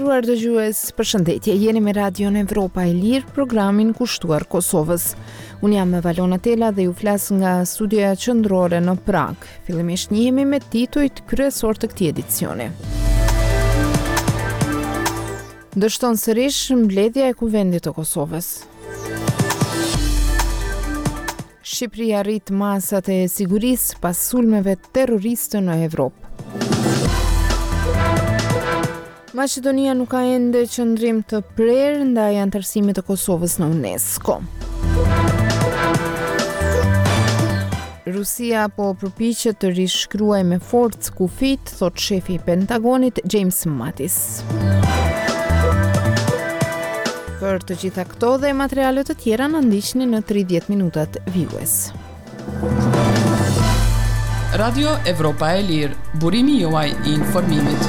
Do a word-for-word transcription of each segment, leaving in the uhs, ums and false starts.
nderuar dëgjues, përshëndetje. Jeni me Radion Evropa e Lirë, programin kushtuar Kosovës. Unë jam Valona Tela dhe ju flas nga studioja qendrore në Prag. Fillimisht njihemi me titujt kryesor të këtij edicioni. Dështon sërish mbledhja e Kuvendit të Kosovës. Shqipëria rrit masat e sigurisë pas sulmeve terroriste në Evropë. Maqedonia nuk ka ende qëndrim të prerë ndaj anëtarësimit të Kosovës në UNESCO. Rusia po përpiqet të rishkruajë me forcë kufit, thot shefi i Pentagonit James Mattis. Për të gjitha këto dhe materiale të tjera na ndiqni në tridhjetë minutat vijues. Radio Evropa e Lirë, burimi juaj i informimit.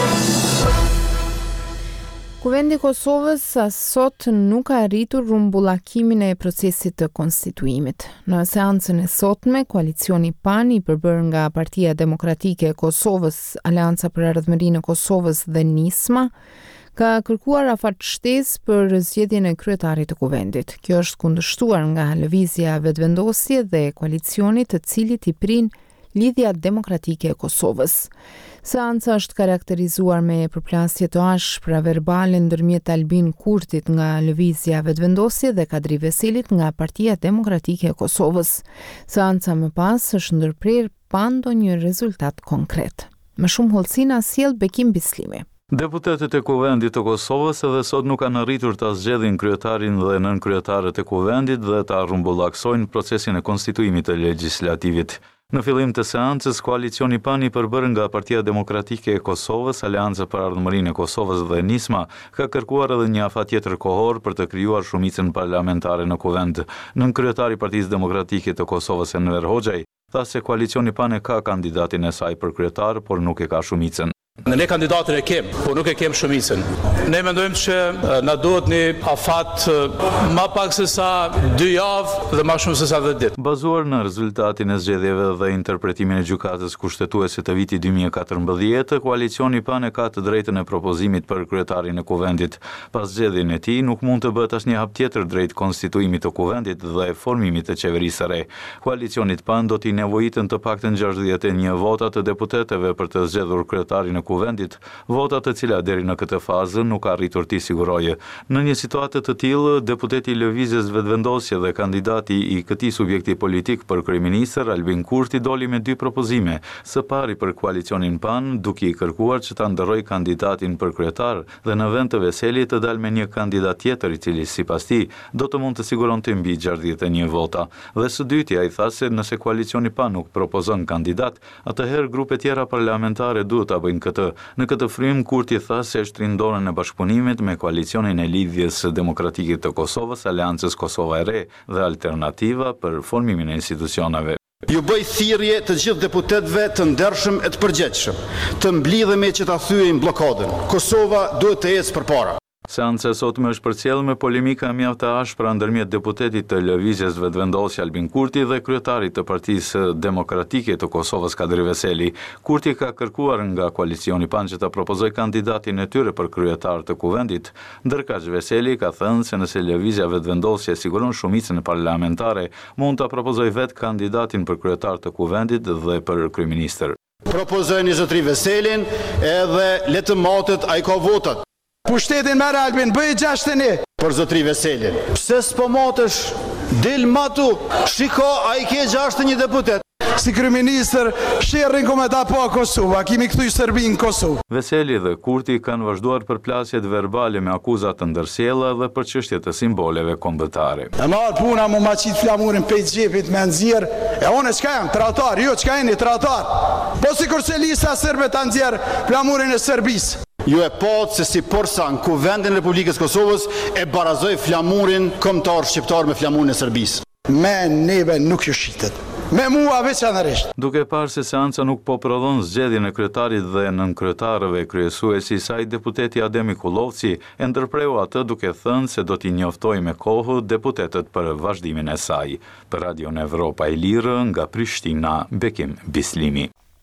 Kuvendi i Kosovës as sot nuk ka arritur rumbullakimin e procesit të konstituimit. Në seancën e sotme, koalicioni PAN i përbërë nga Partia Demokratike e Kosovës, Aleanca për Ardhmërinë e Kosovës dhe NISMA, ka kërkuar afatështesë për zgjedhjen e kryetarit të kuvendit. Kjo është kundërshtuar nga lëvizja vetëvendosje dhe koalicionit të cilit i prin Lidhja Demokratike e Kosovës. Seanca është karakterizuar me përplasje të ashpra verbale ndërmjet Albin Kurtit nga lëvizja vetëvendosje dhe Kadri Veselit nga Partia Demokratike e Kosovës. Seanca më pas është ndërprer pa ndonjë rezultat konkret. Më shumë hollësi na sjell Bekim Bislimi. Deputetët e Kuvendit të Kosovës edhe sot nuk kanë arritur ta zgjedhin kryetarin dhe nënkryetaret e Kuvendit dhe ta rrumbullaksojnë procesin e konstituimit të legjislativit. Në fillim të seancës, koalicioni PAN i përbërë nga Partia Demokratike e Kosovës, Aleanca për Ardhmërinë e Kosovës dhe NISMA, ka kërkuar edhe një afat tjetër kohor për të krijuar shumicën parlamentare në Kuvend. Nënkryetari i Partisë Demokratike të Kosovës, Enver Hoxhaj, tha se koalicioni PAN e ka kandidatin e saj për kryetar, por nuk e ka shumicën. Ne kandidatën e kem, por nuk e kem shumicën. Ne mendojmë që na duhet një afat më pak se sa dy javë dhe më shumë se sa dhjetë ditë. Bazuar në rezultatin e zgjedhjeve dhe interpretimin e gjykatës kushtetuese të vitit dy mijë e katërmbëdhjetë, koalicioni PAN e ka të drejtën e propozimit për kryetarin e Kuvendit. Pas zgjedhjen e tij nuk mund të bëhet asnjë hap tjetër drejt konstituimit të Kuvendit dhe formimit të qeverisë së re. Koalicionit PAN do t'i nevojitën të paktën gjashtëdhjetë e një vota të deputetëve për të zgjedhur kryetarin e Kuvendit, vota të cilat deri në këtë fazë nuk ka arritur t'i sigurojë. Në një situatë të tillë, deputeti i lëvizjes vetëvendosje dhe kandidati i këtij subjekti politik për kryeministër Albin Kurti doli me dy propozime. Së pari për koalicionin PAN, duke i kërkuar që ta ndërrojë kandidatin për kryetar dhe në vend të Veselit të dalë me një kandidat tjetër i cili sipas tij do të mund të siguronte mbi gjashtëdhjetë e një vota. Dhe së dyti ai tha se nëse koalicioni PAN nuk propozon kandidat, atëherë grupe tjera parlamentare duhet ta bëjnë këtë. Në këtë frym, Kurti tha se është rindorën e bashkëpunimit me koalicionin e Lidhjes Demokratike të Kosovës, Aleancës Kosova e Re dhe Alternativa për formimin e institucioneve. Ju bëj thirrje të gjithë deputetëve të ndershëm e të përgjegjshëm, të mblidhemi që ta thyejmë bllokadën. Kosova duhet të ecë përpara. Seanca e sotme është përcjellë me polemika mjaft të ashpra ndërmjet deputetit të lëvizjes vetëvendosje Albin Kurti dhe kryetarit të Partisë Demokratike të Kosovës Kadri Veseli. Kurti ka kërkuar nga koalicioni PAN që ta propozoj kandidatin e tyre për kryetar të Kuvendit, ndërkaq Veseli ka thënë se nëse lëvizja vetëvendosje siguron shumicën parlamentare, mund ta propozoj vetë kandidatin për kryetar të Kuvendit dhe për kryeministër. Propozojnë Zotri Veselin edhe le të matet ai ka votat. Pushtetin merë Albin, bëj gjashtë një. Për Zotri Veselin. Pse s'po matësh? Dil matu, shiko, a i ke gjashtë një deputet. Si kryeministër, sherrin kometa pa Kosovë, a kimi kthy Serbinë në Kosovë. Veseli dhe Kurti kanë vazhduar përplasjet verbale me akuzat të ndërsjella dhe për çështje të simboleve kombëtare. E marr puna mu ma qit flamurin pe xhepit me nxjerr. E unë çka jam, tratar, jo çka jeni tratar. Po sikurse lista serbe ta nxjerr flamurin e Serbisë. Ju e patë se si porsa në Kuvendin e Republikës Kosovës e barazoj flamurin kombëtar shqiptar me flamurin e Serbisë. Me neve nuk ju shitet. Me mua veçanërisht. Duke parë se seanca nuk po prodhon zgjedhjen e kryetarit dhe nënkryetarëve kryesuesi i saj, deputeti Ademi Kullovci e ndërpreu atë duke thënë se do t'i njoftojë me kohë deputetët për vazhdimin e saj. Për Radion Evropa e Lirë nga Prishtina, Bekim Bislimi.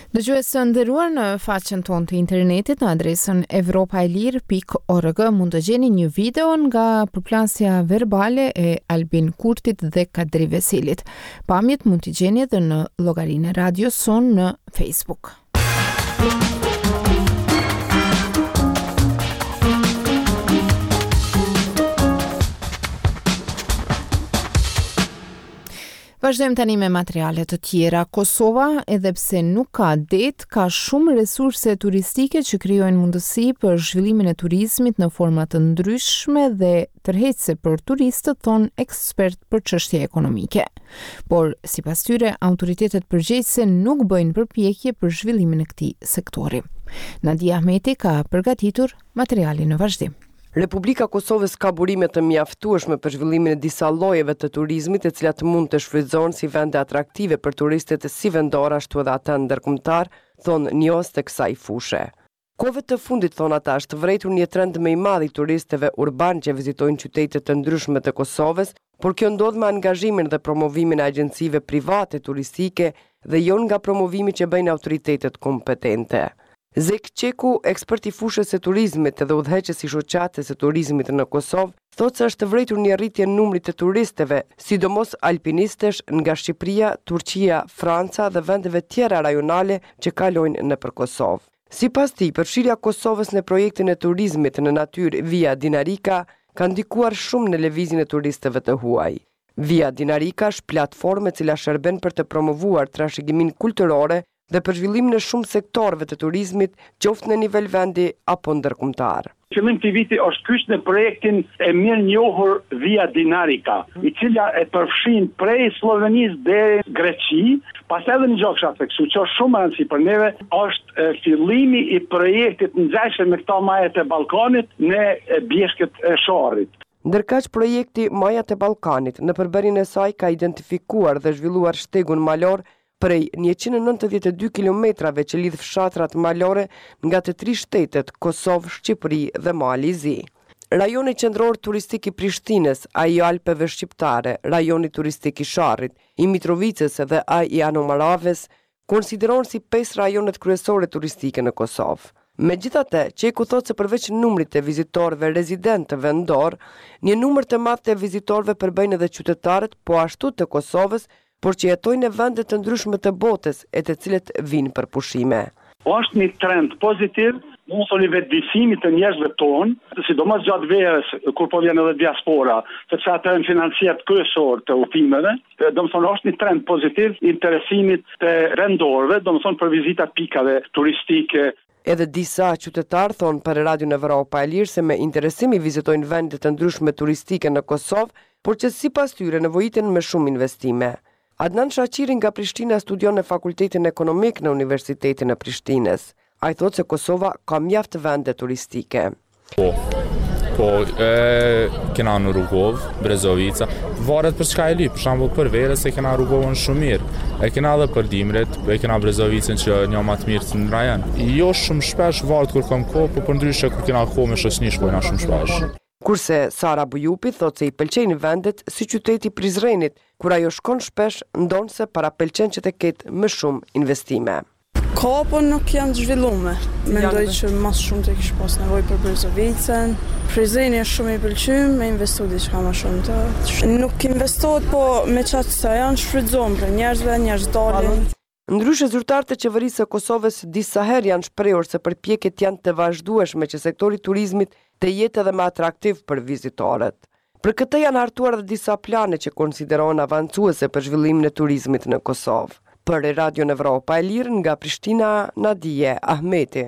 Dëgjues të nderuar, në faqen tonë të internetit në adresën evropaelir pikë org mund të gjeni një video nga përplasja verbale e Albin Kurtit dhe Kadri Veselit. Pamjet mund t'i gjeni edhe në llogarinë e radios sonë në Facebook. Vazhdojmë tani me materiale të tjera. Kosova, edhe pse nuk ka det, ka shumë resurse turistike që krijojnë mundësi për zhvillimin e turizmit në forma të ndryshme dhe tërheqëse për turistët, thon ekspert për çështje ekonomike. Por sipas tyre, autoritetet përgjegjëse nuk bëjnë përpjekje për zhvillimin e këtij sektori. Nadia Ahmeti ka përgatitur materialin në vazhdim. Republika Kosovës ka burime të mjaftueshme për zhvillimin e disa llojeve të turizmit, të cilat mund të shfrytëzohen si vende atraktive për turistët si vendor ashtu edhe ata ndërkombëtar, thon njohës të kësaj fushë. Kohëve të fundit, thon ata, është vërejtur një trend më i madh i turistëve urban që vizitojnë qytete të ndryshme të Kosovës, por kjo ndodh me angazhimin dhe promovimin e agjencive private turistike dhe jo nga promovimi që bëjnë autoritetet kompetente. Zek Qeku, ekspert i fushës së turizmit dhe udhëheqës i shoqatës së turizmit në Kosovë, thotë se është vërejtur një rritje në numrit të turistëve, sidomos alpinistësh nga Shqipëria, Turqia, Franca dhe vendeve tjera rajonale që kalojnë nëpër Kosovë. Sipas tij, përfshirja e Kosovës në projektin e turizmit në natyrë Via Dinarika ka ndikuar shumë në lëvizjen e turistëve të huaj. Via Dinarika është platformë e cila shërben për të promovuar trashëgiminë kulturore dhe për zhvillimin e shumë sektorëve të turizmit, qoftë në nivel vendi apo ndërkombëtar. Fillim të viti është kyç në projektin e mirë njohur Via Dinarika, i cila e përfshin prej Slovenisë deri në Greqi, pas edhe në gjokësha theksu, që është shumë rëndësi për neve, është e, fillimi i projektit ngjashëm me këto majat e Ballkanit në bjeshkët e Sharrit. Ndërkaq projekti Majat e Ballkanit në përbërjen e saj ka identifikuar dhe zhvilluar shtegun malor prej njëqind e nëntëdhjetë e dy kilometrave që lidh fshatrat malore nga të tri shtetet Kosovë, Shqipëri dhe Mali i Zi. Rajoni qendror turistik i Prishtinës, ai i Alpeve shqiptare, rajoni turistik i Sharrit, i Mitrovicës dhe ai i Anomaravës, konsiderohen si pesë rajonet kryesore turistike në Kosovë. Megjithatë, Qeku thotë se përveç numrit të vizitorëve rezident vendor, një numër të madh të vizitorëve përbëjnë edhe qytetarët po ashtu të Kosovës, por që jetojnë në vende të ndryshme të botës e të cilët vinë për pushime. Është një trend pozitiv, mund të thoni vetëdijësimit të njerëzve tonë, sidomos gjatë verës, kur po vjen edhe diaspora, sepse ata janë financiat kryesor të udhimeve. Domethënë është një trend pozitiv i interesimit të vendorëve, domethënë për vizita pikave turistike. Edhe disa qytetarë thonë për Radion Evropa e Lirë se me interesim i vizitojnë vende të ndryshme turistike në Kosovë, por që sipas tyre nevojiten me shumë investime. Adnan Shaqiri nga Prishtina studion në Fakultetin Ekonomik në Universitetin e Prishtinës. Ai thotë se Kosova ka mjaft vende turistike. Po, po e, kena në Rugov, Brezovica, varet për çka e li, për shembull për verës e kena Rugovën shumë mirë. E kena edhe për dimret, e kena Brezovicën që një më të mirë në rajon. Jo shumë shpesh varet kur kam kohë, por për ndryshe kur kena kohë me shoqëni shkojna shumë shpesh. Kurse Sara Bujupi thotë se i pëlqejnë vendet si qyteti Prizrenit, kur ajo shkon shpesh, ndonë se para pëlqen që të ketë më shumë investime. Ka, po nuk janë të zhvilluar. Mendoj që mas shumë të kish pas nevojë për Brezovicën. Prizreni është shumë i pëlqyer, me investu diçka më shumë të. Nuk investohet, po me çfarë sa janë shfrytëzohen për njerëzve, njerëz dalin. Ndryshe zyrtarët e qeverisë së Kosovës disa herë janë shprehur se përpjekjet janë të vazhdueshme që sektori i turizmit të jetë edhe më atraktiv për vizitorët. Për këtë janë hartuar edhe disa plane që konsiderohen avancuese për zhvillimin e turizmit në Kosovë. Për Radion Evropa e Lirë nga Prishtina, Nadia Ahmeti.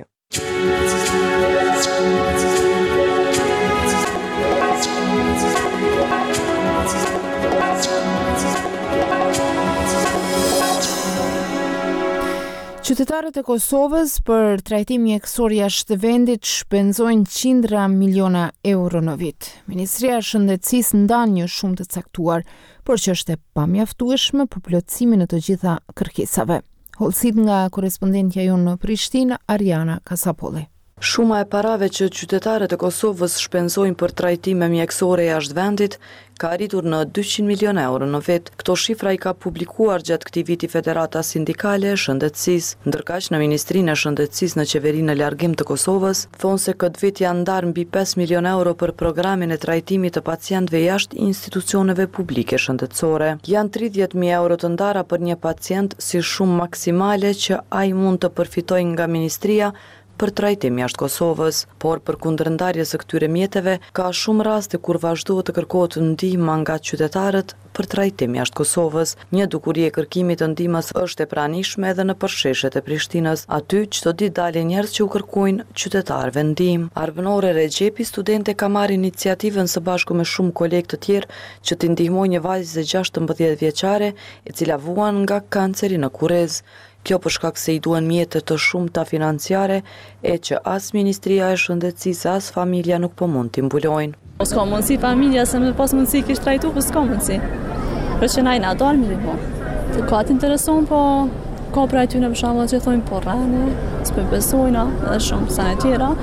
Qytetarët e Kosovës për trajtim mjekësor jashtë vendit shpenzojnë qindra miliona euro në vit. Ministria e Shëndetësisë ndan një shumë të caktuar, por që është e pamjaftueshme për plotësimin e të gjitha kërkesave. Hollësit nga korespondentja jonë në Prishtinë, Ariana Kasapolli. Shuma e parave që qytetarët e Kosovës shpenzojnë për trajtime mjekësore jashtë vendit ka arritur në dyqind milion euro në vit. Këto shifra i ka publikuar gjatë këtij viti Federata Sindikale e Shëndetësisë. Ndërkaq në Ministrinë e Shëndetësisë në Qeverinë në Largim të Kosovës thonë se këtë vit janë ndarë mbi pesë milion euro për programin e trajtimit të pacientëve jashtë institucioneve publike shëndetësore. Janë tridhjetë mijë euro të ndara për një pacient si shumë maksimale që ai mund të përfitojë nga ministria për trajtim jashtë Kosovës, por për kundërndarjes së këtyre mjeteve ka shumë raste kur vazhdohet të kërkohet ndihmë nga qytetarët për trajtim jashtë Kosovës. Një dukuri e kërkimit të ndihmës është e pranishme edhe në përsheshet e Prishtinës. Aty çdo ditë dalin njerëz që u kërkojnë qytetarëve ndihmë. Arbenore Rexhepi, studente, ka marrë iniciativën së bashku me shumë kolegë të tjerë që t'i ndihmojë një vajzë gjashtëmbëdhjetë vjeçare e cila vuan nga kanceri në kurrez. Kjo për shkak se i duhen mjete të shumta financiare e që as Ministria e Shëndetësisë as familja nuk po mund t'i mbulojnë. Po s'ka mundësi familja se me pas mundësi kishtë trajtu, po s'ka mundësi. Për që na i na dalë me po. Të ka t'intereson, po ka pra e tyne për shembull që thonë po rrane, s'pe besojna, edhe shumë sa e tjera.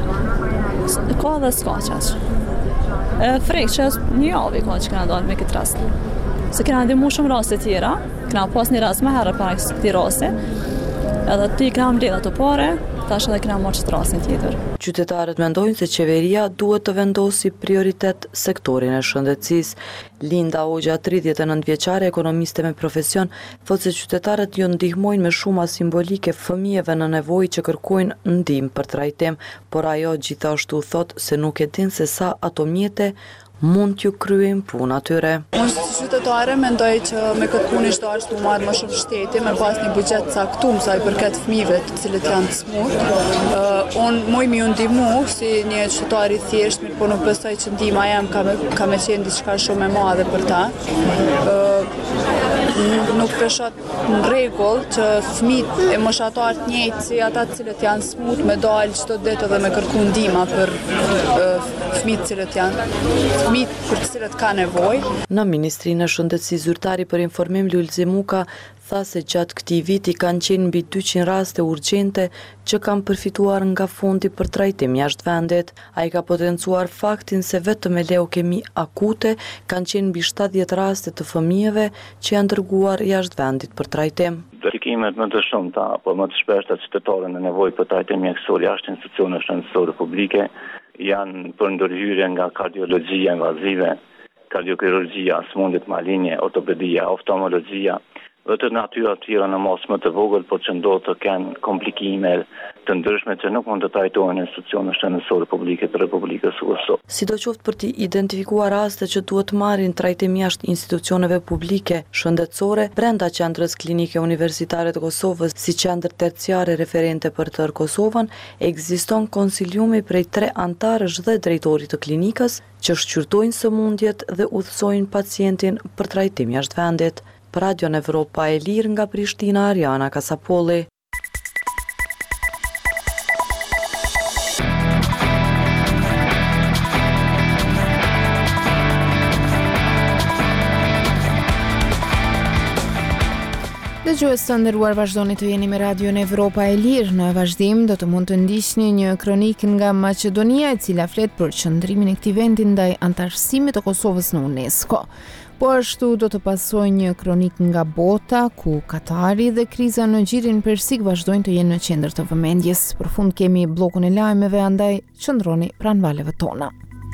Ka dhe s'ka qaq. E frek që një javë ka që kena dalë me këtë rast. Se kena ndimu shumë raste tjera, kena pas një rast më herë para këtij rasti, edhe ti kena mbledh ato pare, tash edhe kena marrë çdo rastin tjetër. Qytetarët mendojnë se qeveria duhet të vendosi prioritet sektorin e shëndetësisë. Linda Hoxha, tridhjetë e nëntë vjeçare, ekonomiste me profesion, thotë se qytetarët ju ndihmojnë me shuma simbolike fëmijëve në nevojë që kërkojnë ndihmë për trajtim, por ajo gjithashtu thotë se nuk e din se sa ato mjete mund t'ju kryejnë punë atyre. Unë si qytetare mendoj që me këtë punë ishte ashtu marrë më shumë shteti, me pas një buxhet caktuar sa i përket fëmijëve të cilët janë të smut. Uh, unë moj mi u ndihmu si një qytetar i thjeshtë, mirë po nuk besoj që ndihma jam ka me, ka me qenë diçka shumë e madhe për ta. Uh, nuk peshot në rregull që fëmijët e moshatarët njëjtë si ata të cilët janë smut me dalë çdo ditë edhe me kërku ndihma për uh, fëmijët të cilët janë fëmijët për të cilët ka nevojë. Në Ministrinë e Shëndetësisë zyrtari për informim Lulzi Muka tha se gjatë këtij viti kanë qenë mbi dyqind raste urgjente që kanë përfituar nga fondi për trajtim jashtë vendit. Ai ka potencuar faktin se vetëm me leukemi akute kanë qenë mbi shtatëdhjetë raste të fëmijëve që janë dërguar jashtë vendit për trajtim. Verifikimet më të shumta apo më të shpeshta qytetarë në nevojë për trajtim mjekësor jashtë institucioneve shëndetësore publike janë për ndërhyrje nga kardiologjia invazive, kardiokirurgjia, smundjet malinje, ortopedia, oftalmologjia, dhe të natyra tjera në mos më të vogël, por që ndodhë të kenë komplikime të ndryshme që nuk mund të trajtohen në institucione shëndetësore publike të Republikës së Kosovës. Sidoqoftë për të identifikuar raste që duhet marrin trajtim jashtë institucioneve publike shëndetësore, brenda qendrës klinike universitare të Kosovës si qendër terciare referente për tërë Kosovën, ekziston konsiliumi prej tre antarësh dhe drejtorit të klinikës që shqyrtojnë sëmundjet dhe udhësojnë pacientin për trajtim jashtë vendit. Për Radion Evropa e Lirë nga Prishtina, Ariana Kasapolli. Dëgjues të nderuar, vazhdoni të jeni me Radion Evropa e Lirë. Në vazhdim do të mund të ndiqni një kronikë nga Maqedonia e cila flet për qëndrimin e këtij vendi ndaj antarësimit të Kosovës në UNESCO. Po ashtu do të pasoj një kronik nga bota, ku Katari dhe kriza në gjirin persik vazhdojnë të jenë në qendër të vëmendjes. Për fund kemi bllokun e lajmeve, andaj qëndroni pranë valeve tona.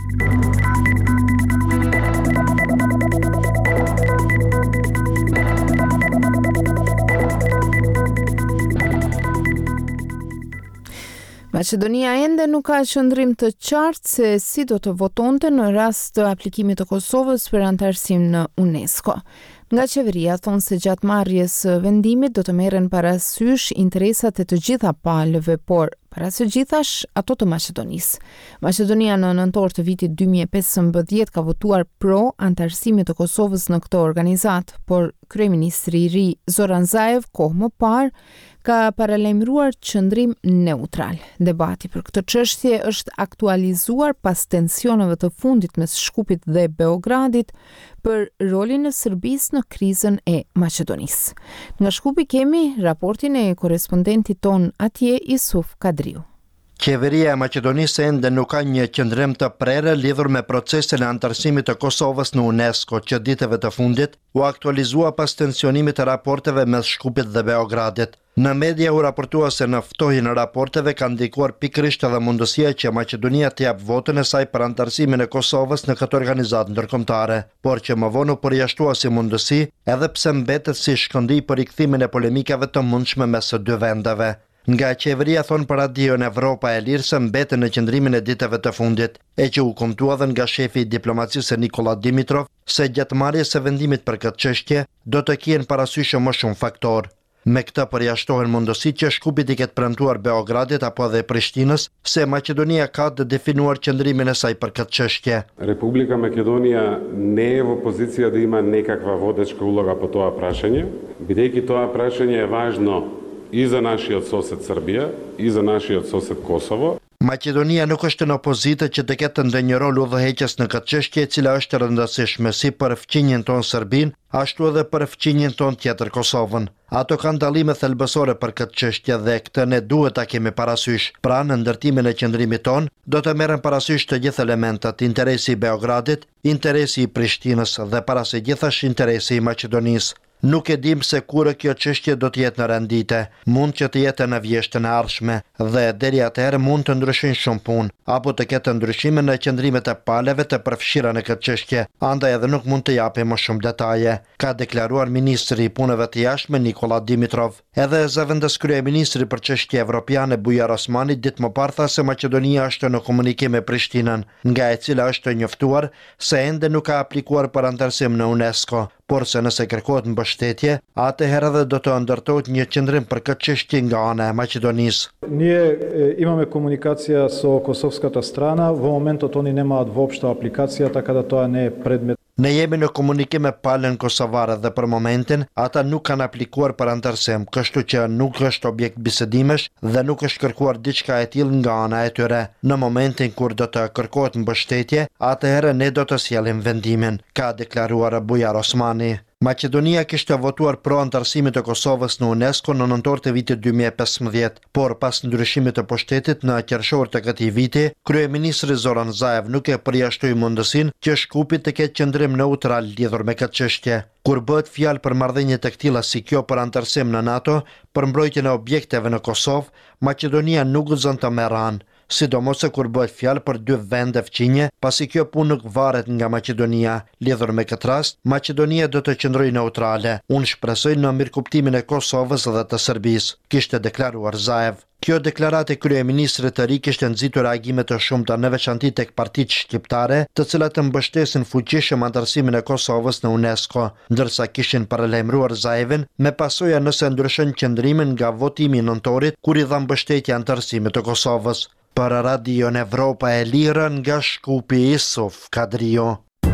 Maqedonia ende nuk ka qëndrim të qartë se si do të votonte në rast të aplikimit të Kosovës për antarësim në UNESCO. Nga qeveria thonë se gjatë marrjes së vendimit do të merren parasysh interesat e të gjitha palëve, por para së gjithash ato të Maqedonisë. Maqedonia në nëntor të vitit dy mijë e pesëmbëdhjetë ka votuar pro antarësimit të Kosovës në këtë organizat, por kryeministri i ri Zoran Zaev kohë më parë ka paralajmëruar qëndrim neutral. Debati për këtë çështje është aktualizuar pas tensioneve të fundit mes Shkupit dhe Beogradit për rolin e Serbisë në krizën e Maqedonisë. Nga Shkupi kemi raportin e korrespondentit ton atje Isuf Kadriu. Qeveria e Maqedonisë ende nuk ka një qëndrim të prerë lidhur me procesin e antarësimit të Kosovës në UNESCO, që ditëve të fundit u aktualizua pas tensionimit të raporteve mes Shkupit dhe Beogradit. Në media u raportua se në ftohin e raporteve ka ndikuar pikërisht edhe mundësia që Maqedonia të jap votën e saj për antarësimin e Kosovës në këtë organizatë ndërkombëtare, por që më vonë u përjashtua si mundësi, edhe pse mbetet si shkëndij për rikthimin e polemikave të mundshme mes së dy vendeve. Nga qeveria thonë për radion Evropa e Lirë se mbeten në qëndrimin e ditëve të fundit, e që u kumtua dhe nga shefi i diplomacisë Nikola Dimitrov se gjatë marrjes së vendimit për këtë çështje do të kjenë parasysh më shumë faktor. Me këtë përjashtohen mundësitë që Shkupit i ketë premtuar Beogradit apo edhe Prishtinës se Maqedonia ka të definuar qëndrimin e saj për këtë çështje. Republika Македонија не е во позиција да има некаква водечка улога по тоа прашање, бидејќи тоа прашање е важно и за нашиот сосед Србија, и за нашиот сосед Косово. Maqedonia nuk është në pozitë që të ketë ndonjë rol udhëheqës në këtë çështje, e cila është e rëndësishme si për fqinjen tonë Serbinë, ashtu edhe për fqinjen tonë tjetër Kosovën. Ato kanë dallime thelbësore për këtë çështje dhe këtë ne duhet ta kemi parasysh. Pra, në ndërtimin e qëndrimit tonë do të merren parasysh të gjithë elementet, interesi i Beogradit, interesi i Prishtinës dhe para së gjithash interesi i Maqedonisë. Nuk e dim se kur kjo çështje do të jetë në rendite, mund që të jetë në vjeshtën e ardhshme dhe deri atëherë mund të ndryshojnë shumë punë, apo të ketë ndryshime në qëndrimet e paleve të përfshira në këtë çështje, andaj edhe nuk mund të japim më shumë detaje, ka deklaruar ministri i punëve të jashtme Nikola Dimitrov. Edhe zëvendës kryeministri për çështje evropiane Bujar Osmani ditë më parë tha se Maqedonia është në komunikim me Prishtinën, nga e cila është njoftuar se ende nuk ka aplikuar për antarësim në UNESCO. Por se nëse kërkohet mbështetje, atëherë edhe do të ndërtohet një qendrim për këtë çështje nga ana e Maqedonisë. Ние имаме комуникација со косовската страна, во моментот они немаат воопшто апликација, така да тоа не е предмет. Ne jemi në komunikim me palën kosovare dhe për momentin ata nuk kanë aplikuar për antarësim, kështu që nuk është objekt bisedimesh dhe nuk është kërkuar diçka e tillë nga ana e tyre. Në momentin kur do të kërkohet mbështetje, atëherë ne do të sjellim vendimin, ka deklaruar Bujar Osmani. Maqedonia kishte votuar pro antarësimit të Kosovës në UNESCO në nëntor të vitit dy mijë e pesëmbëdhjetë, por pas ndryshimit të pushtetit në qershor të këtij viti, kryeministri Zoran Zaev nuk e përjashtoi mundësinë që Shkupi të ketë qëndrim neutral lidhur me këtë çështje. Kur bëhet fjalë për marrëdhënie të këtilla si kjo për antarësim në NATO, për mbrojtjen e objekteve në Kosovë, Maqedonia nuk guxon të merrë anë, sidomos kur bëhet fjalë për dy vende fqinje, pasi kjo punë nuk varet nga Maqedonia. Lidhur me këtë rast, Maqedonia do të qëndrojë neutrale. Unë shpresoj në mirëkuptimin e Kosovës dhe të Serbisë, kishte deklaruar Zaev. Kjo deklaratë e kryeministrit të ri kishte nxitur reagime të shumta në veçanti tek partitë shqiptare, të cilat të mbështesin fuqishëm antarësimin e Kosovës në UNESCO, ndërsa kishin paralajmëruar Zaevin me pasoja nëse ndryshon qëndrimin nga votimi i nëntorit kur i dha mbështetje antarësimit të Kosovës. Për Radion Evropa e Lirë nga Shkupi, Isuf Kadrio.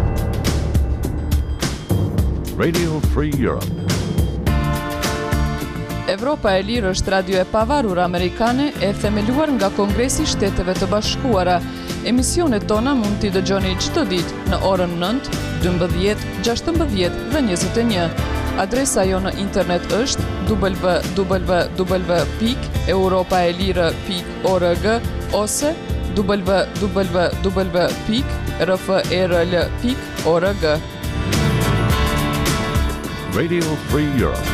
Radio Free Europe. Evropa e Lirë është radio e pavarur amerikane e themeluar nga Kongresi i Shteteve të Bashkuara. Emisionet tona mund t'i dëgjoni çdo ditë në orën nëntë, dymbëdhjetë, gjashtëmbëdhjetë dhe njëzet e një. Adresa jo në internet është w w w pikë europaelire pikë org ose w w w pikë r f e r l pikë org. Radio Free Europe.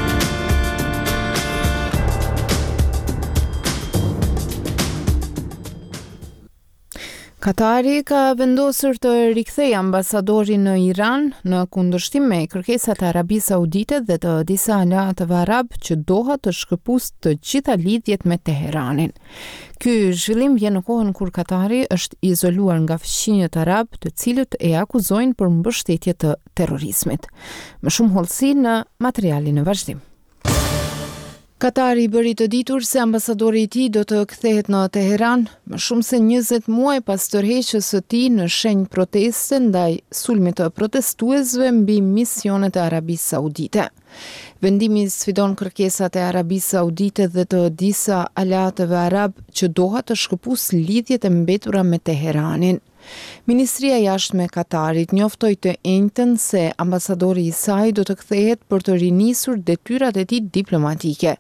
Katari ka vendosur të rikthejë ambasadorin në Iran në kundërshtim me kërkesat e Arabisë Saudite dhe të disa aleatëve arab që Doha të shkëpusë të gjitha lidhjet me Teheranin. Ky zhvillim vjen në kohën kur Katari është izoluar nga fqinjët arab, të cilët e akuzojnë për mbështetje të terrorizmit. Më shumë hollësi në materialin e vazhdim. Katari bëri të ditur se ambasadori i tij do të kthehet në Teheran më shumë se njëzet muaj pas tërheqjes së tij në shenjë proteste ndaj sulmit të protestuesve mbi misionet e Arabisë Saudite. Vendimi sfidon kërkesat e Arabisë Saudite dhe të disa aleatëve arab që Doha të shkëpusë lidhjet e mbetura me Teheranin. Ministria e Jashtme e Katarit njoftoi të njëjtën se ambasadori i saj do të kthehet për të rinisur detyrat e tij diplomatike,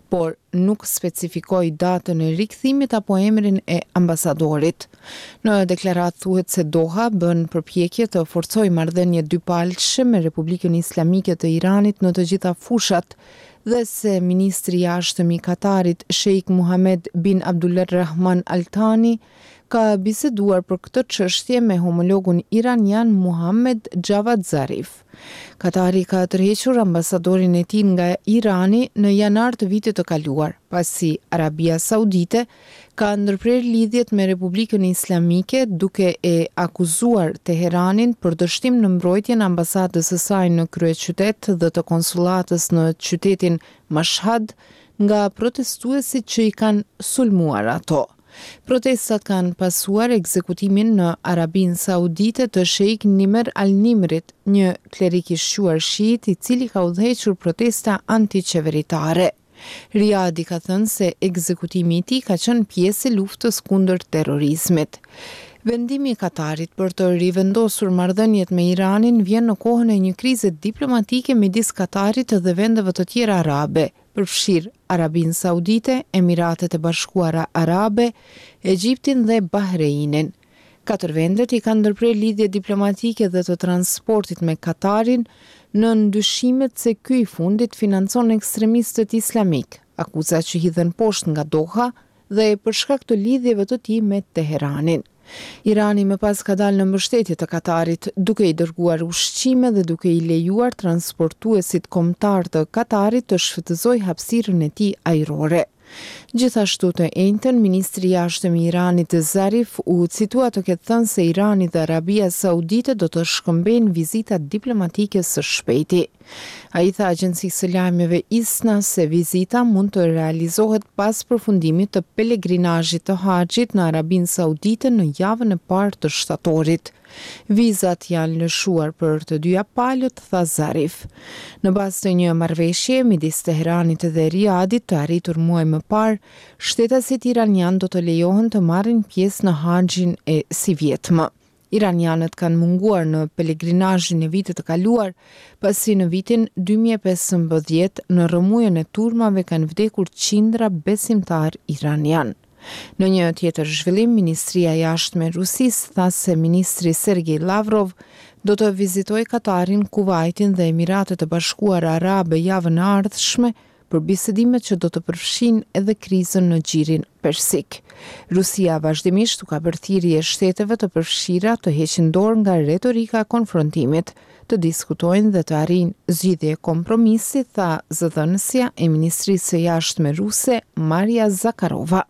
por nuk specifikoi datën e rikthimit apo emrin e ambasadorit. Në deklaratë thuhet se Doha bën përpjekje të forcojë marrëdhënie dypalëshe me Republikën Islamike të Iranit në të gjitha fushat dhe se ministri i jashtëm i Katarit, Sheikh Mohammed bin Abdulrahman Al Thani, ka biseduar për këtë çështje me homologun iranian Muhammad Javad Zarif. Katari ka tërhequr ambasadorin e tij nga Irani në janar të vitit të kaluar, pasi Arabia Saudite ka ndërprer lidhjet me Republikën Islamike duke e akuzuar Teheranin për dështim në mbrojtjen e ambasadës së saj në kryeqytet dhe të konsullatës në qytetin Mashhad nga protestuesit që i kanë sulmuar ato. Protestat kanë pasuar ekzekutimin në Arabinë Saudite të Sheikh Nimer Al-Nimrit, një klerik i shquar shiit i cili ka udhëhequr protesta antiqeveritare. Riyadhi ka thënë se ekzekutimi i tij ka qenë pjesë e luftës kundër terrorizmit. Vendimi i Katarit për të rivendosur marrëdhëniet me Iranin vjen në kohën e një krize diplomatike midis Katarit dhe vendeve të tjera arabe, përfshirë Arabinë Saudite, Emiratet e Bashkuara Arabe, Egjiptin dhe Bahreinin. Katër vendet i kanë ndërprer lidhje diplomatike dhe të transportit me Katarin në ndyshimet se ky i fundit financon ekstremistët islamik, akuza që hidhen poshtë nga Doha dhe për shkak të lidhjeve të tij me Teheranin. Irani më pas ka dalë në mbështetje të Katarit, duke i dërguar ushqime dhe duke i lejuar transportuesit kombëtar të Katarit të shfrytëzojë hapësirën e tij ajrore. Gjithashtu të njëjtën, ministri i jashtëm i Iranit Zarif u citua të ketë thënë se Irani dhe Arabia Saudite do të shkëmbejnë vizita diplomatike së shpejti. Ai tha agjencisë së lajmeve ISNA se vizita mund të realizohet pas përfundimit të pelegrinazhit të haxhit në Arabinë Saudite në javën e parë të shtatorit. Vizat janë lëshuar për të dyja palët, tha Zarif. Në bazë të një marrëveshje midis Teheranit dhe Riyadit të arritur muaj më parë, shtetasit iranian do të lejohen të marrin pjesë në haxhin e si vjetmë. Iranianët kanë munguar në pelegrinazhin e vitit të kaluar, pasi në vitin dy mijë e pesëmbëdhjetë në rrëmujën e turmave kanë vdekur qindra besimtar iranian. Në një tjetër zhvillim, Ministria e Jashtme e Rusisë tha se ministri Sergej Lavrov do të vizitojë Katarin, Kuvajtin dhe Emiratet e Bashkuara Arabe javën e ardhshme për bisedimet që do të përfshin edhe krizën në gjirin persik. Rusia vazhdimisht u ka bërë thirrje shteteve të përfshira të heqin dorë nga retorika e konfrontimit, të diskutojnë dhe të arrijnë zgjidhje kompromisi, tha zëdhënësja e Ministrisë së Jashtme ruse Maria Zakharova.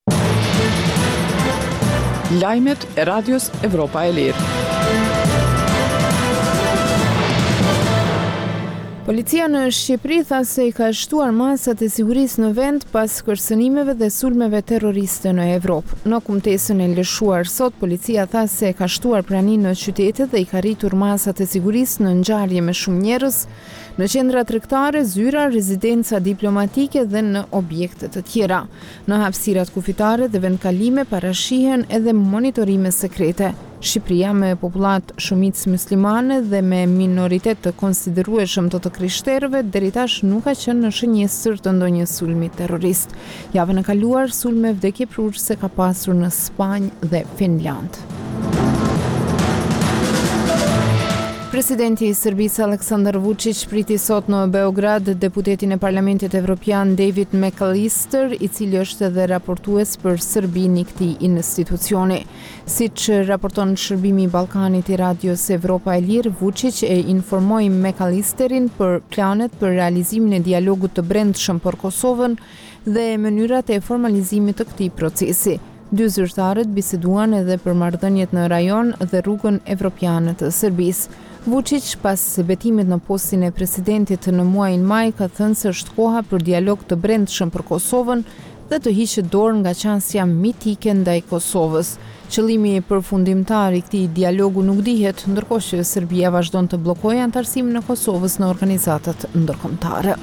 Lajmet e Radios Evropa e Lirë. Policia në Shqipëri tha se i ka shtuar masat e sigurisë në vend pas kërcënimeve dhe sulmeve terroriste në Evropë. Në kumtesën e lëshuar sot, policia tha se ka shtuar praninë në qytete dhe i ka rritur masat e sigurisë në ngjarje me shumë njerëz, në qendra tregtare, zyra, rezidenca diplomatike dhe në objekte të tjera. Në hapësirat kufitare dhe vendkalime parashihen edhe monitorime sekrete. Shqipëria, me popullat shumicë muslimane dhe me minoritet të konsiderueshëm të të krishterëve, deri tash nuk ka qenë në shënjestër të ndonjë sulmi terrorist. Javën e kaluar, sulme vdekjeprurëse ka pasur në Spanjë dhe Finland. Presidenti i Serbisë Aleksandar Vučić priti sot në Beograd deputetin e Parlamentit Evropian David McAllister, i cili është edhe raportues për Serbinë i këtij institucioni. Siç raporton shërbimi i Ballkanit i Radios Evropa e Lirë, Vučić e informoi McAllisterin për planet për realizimin e dialogut të brendshëm për Kosovën dhe mënyrat e formalizimit të këtij procesi. Dy zyrtarët biseduan edhe për marrëdhëniet në rajon dhe rrugën evropiane të Serbisë. Vučić, pas betimit në postin e presidentit në muajin maj, ka thënë se është koha për dialog të brendshëm për Kosovën dhe të hiqet dorë nga çësia mitike ndaj Kosovës. Qëllimi përfundimtar i këtij dialogu nuk dihet, ndërkohë që Serbia vazhdon të bllokojë antarësimin e Kosovës në organizatat ndërkombëtare.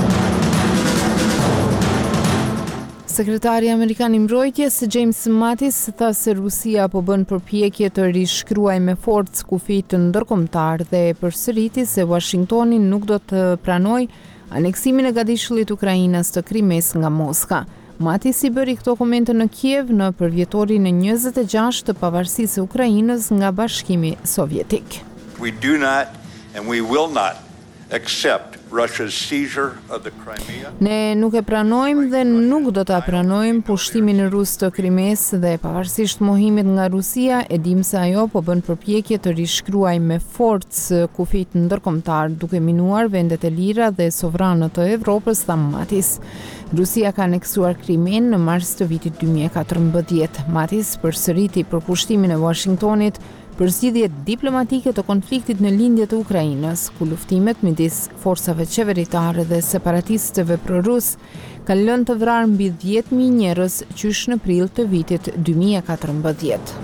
Sekretari Amerikan i Mbrojtjes James Mattis tha se Rusia po bën përpjekje të rishkruajë me forcë kufijtë ndërkombëtar dhe përsëriti se Washingtoni nuk do të pranojë aneksimin e gatishullit Ukrainës të Krimes nga Moska. Matis i bëri këto komente në Kiev në përvjetorin e njëzet e gjashtë të pavarësisë së Ukrainës nga Bashkimi Sovjetik. We do not and we will not accept Russia's seizure of the Crimea. Ne nuk e pranojmë dhe nuk do ta pranojmë pushtimin rus të Krimes dhe pavarësisht mohimit nga Rusia, e dim se ajo po bën përpjekje të rishkruajë me forcë kufit ndërkombëtar duke minuar vendet e lira dhe sovranët të Evropës, tha Matis. Rusia ka aneksuar Krimen në mars të vitit dy mijë e katërmbëdhjetë. Matis përsëriti për pushtimin e Washingtonit për zgjidhje diplomatike të konfliktit në lindje të Ukrainës, ku luftimet midis forcave qeveritare dhe separatistëve prorus kanë lënë të vrarë mbi dhjetë mijë njerëz qysh në prill të vitit dy mijë e katërmbëdhjetë.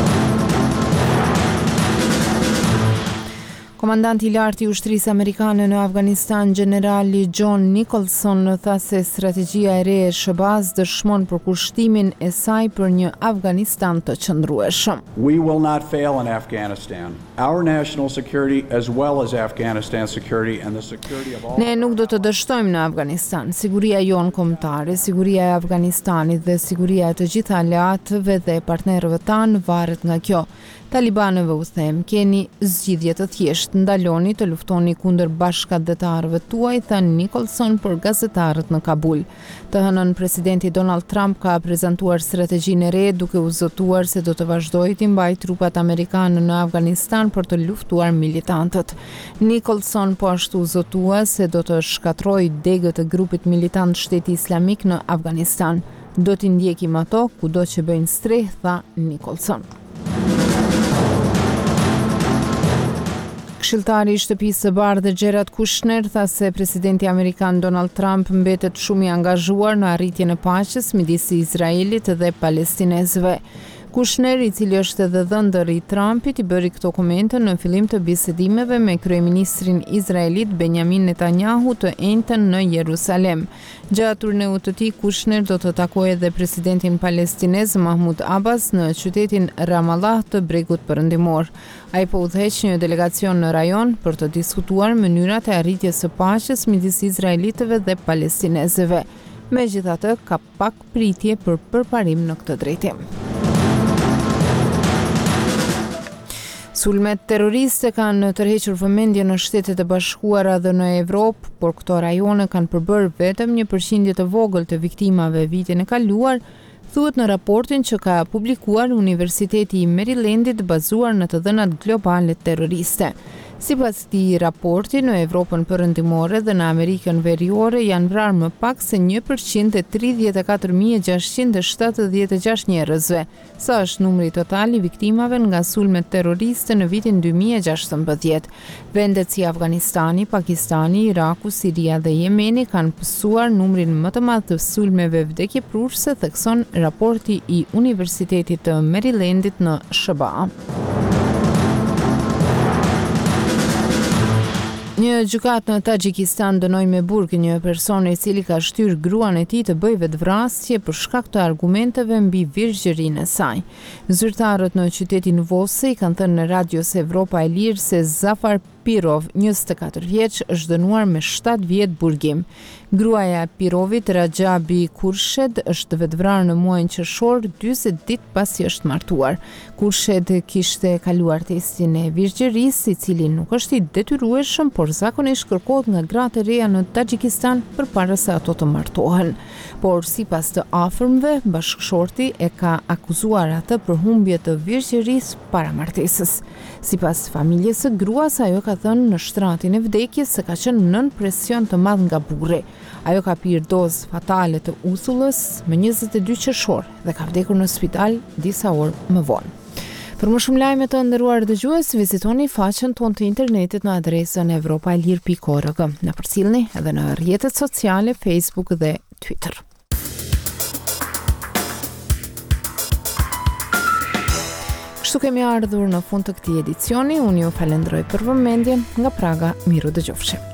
Komandanti i lartë i ushtrisë amerikane në Afganistan, generali John Nicholson, tha se strategjia e re e S B A-s dëshmon përkushtimin e saj për një Afganistan të qëndrueshëm. We will not fail in Afghanistan. Our national security as well as Afghanistan's security and the security of all. Ne nuk do të dështojmë në Afganistan. Siguria jonë kombëtare, siguria e Afganistanit dhe siguria e të gjitha aleatëve dhe partnerëve tanë varet nga kjo. Talibanëve u them, keni zgjidhje të thjeshtë, ndaloni të luftoni kundër bashkëdhetarëve tuaj, tha Nicholson për gazetarët në Kabul. Të hënën presidenti Donald Trump ka prezantuar strategjinë e re duke u zotuar se do të vazhdojë të mbajë trupat amerikanë në Afganistan për të luftuar militantët. Nicholson po ashtu zotua se do të shkatrojë degët e grupit militant Shteti Islamik në Afganistan. Do t'i ndjekim ato kudo që bëjnë streh, tha Nicholson. Këshilltari i Shtëpisë së Bardhë Jared Kushner tha se presidenti amerikan Donald Trump mbetet shumë i angazhuar në arritjen e paqes midis Izraelit dhe palestinezëve. Kushner, i cili është edhe dhëndër i Trumpit, i bëri këto komente në fillim të bisedimeve me kryeministrin izraelit Benjamin Netanyahu të enjtën në Jerusalem. Gjatë turneut të tij, Kushner do të takojë edhe presidentin palestinez Mahmud Abbas në qytetin Ramallah të Bregut Perëndimor. Ai po udhëheq një delegacion në rajon për të diskutuar mënyrat e arritjes së paqes midis izraelitëve dhe palestinezëve. Megjithatë, ka pak pritje për përparim në këtë drejtim. Sulmet terroriste kanë tërhequr vëmendje në Shtetet e Bashkuara dhe në Evropë, por këto rajone kanë përbërë vetëm një përqindje të vogël të viktimave vitin e kaluar, thuhet në raportin që ka publikuar Universiteti i Marylandit bazuar në të dhënat globale terroriste. Sipas këtij raporti, në Evropën Perëndimore dhe në Amerikën Veriore janë vrarë më pak se një përqind e tridhjetë e katër mijë gjashtëqind e shtatëdhjetë e gjashtë njerëzve, sa është numri total i viktimave nga sulmet terroriste në vitin dy mijë e gjashtëmbëdhjetë. Vendet si Afganistani, Pakistani, Iraku, Siria dhe Jemeni kanë pësuar numrin më të madh të sulmeve vdekjeprurse, thekson raporti i Universitetit të Marylandit në S B A. Një gjykatë në Tagjikistan dënoi me burg një person i cili ka shtyrë gruan e tij të bëjë vetvrasje për shkak të argumenteve mbi virgjërinë e saj. Zyrtarët në qytetin Vosi kanë thënë në Radios Evropa e Lirë se Zafar Pirov, njëzet e katër vjeç, është dënuar me shtatë vjet burgim. Gruaja e Pirovit, Rajabi Kurshed, është vetvrarë në muajin qershor, dyzet ditë pasi është martuar. Kurshed kishte kaluar testin e virgjërisë, i cili nuk është i detyrueshëm, por zakonisht kërkohet nga gratë e reja në Tagjikistan përpara se ato të martohen. Por sipas të afërmve, bashkëshorti e ka akuzuar atë për humbje të virgjërisë para martesës. Sipas familjes së gruas, ajo ka thënë në shtratin e vdekjes se ka qenë nën presion të madh nga burri. Ajo ka pirë dozë fatale të uthullës më njëzet e dy qershor dhe ka vdekur në spital disa orë më vonë. Për më shumë lajme të nderuar dëgjues, vizitoni faqen tonë të internetit në adresën evropa e lirë pikë org. Na përcjellni edhe në rrjetet sociale Facebook dhe Twitter. Kështu kemi ardhur në fund të këtij edicioni. Unë ju falenderoj për vëmendjen. Nga Praga, miru dëgjofshi.